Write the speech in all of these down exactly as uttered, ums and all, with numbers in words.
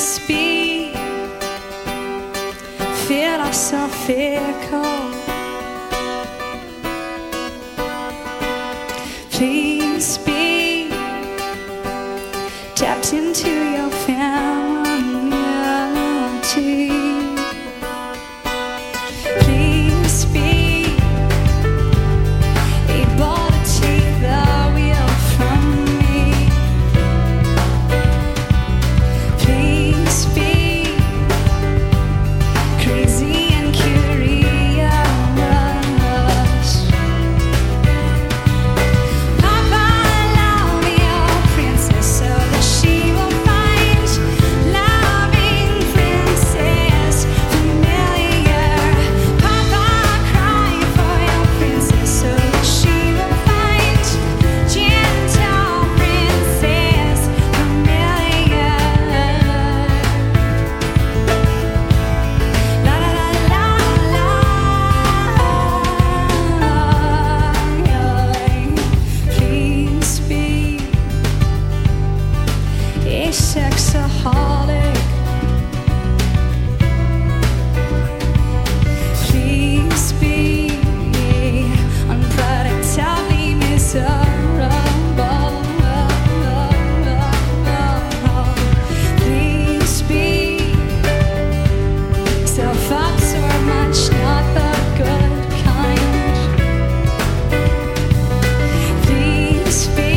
Please be philosophical. Please be tapped into your femininity. Please be able to take the wheel from me. Please be crazy and curious. Papa, love your princess so that she will find loving princess familiar. Papa, cry for your princess so that she will find gentle princess familiar. La la la la la. Please be a sexaholic. Please be unproductively miserable. Please be self-absorbed, much not the good kind. Please be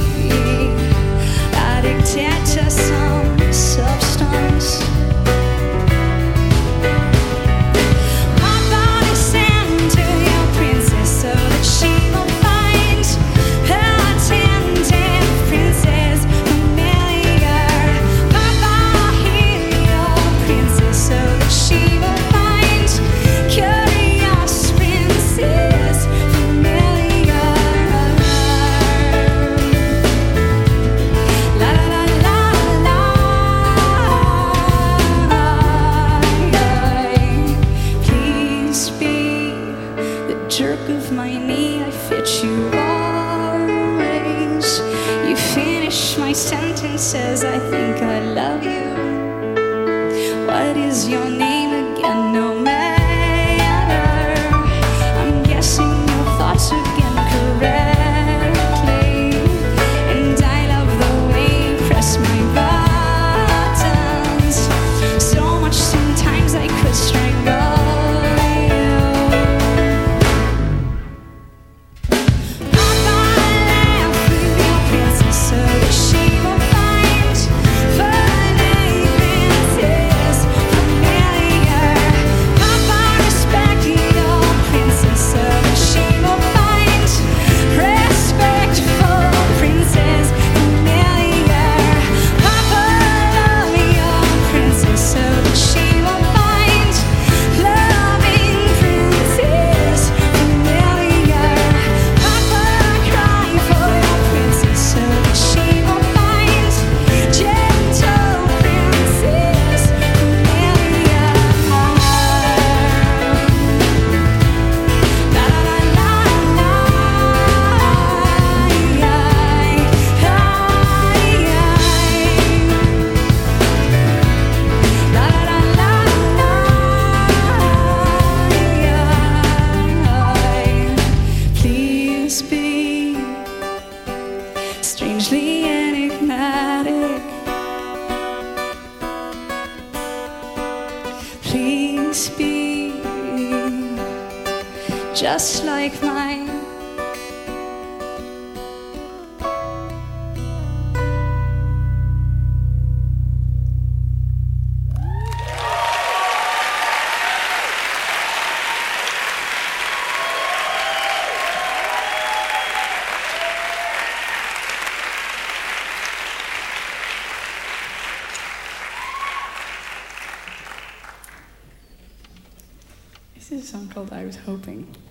addicted to some substance. Papa, listen to your princess so that she will find her attendant princess familiar. Papa, hear your princess so that she will find curious princess familiar. La la la la la. Please be the jerk of my knee. I fit you always. You finish my sentences. I think I love you. What is your name again? No matter. I'm guessing your thoughts again correctly. And I love the way you press my buttons. So much sometimes I could strangle you. Papa, laugh with your princess so that she will find funny princess familiar. Papa, respect your princess so that she will find respectful princess familiar. Papa, love your princess so that she will find loving princess familiar. Papa, cry for your princess so that she will find gentle princess familiar. La la la la la. La la la la la. Please be strangely enigmatic. Please be just like mine. This is a song called I Was Hoping.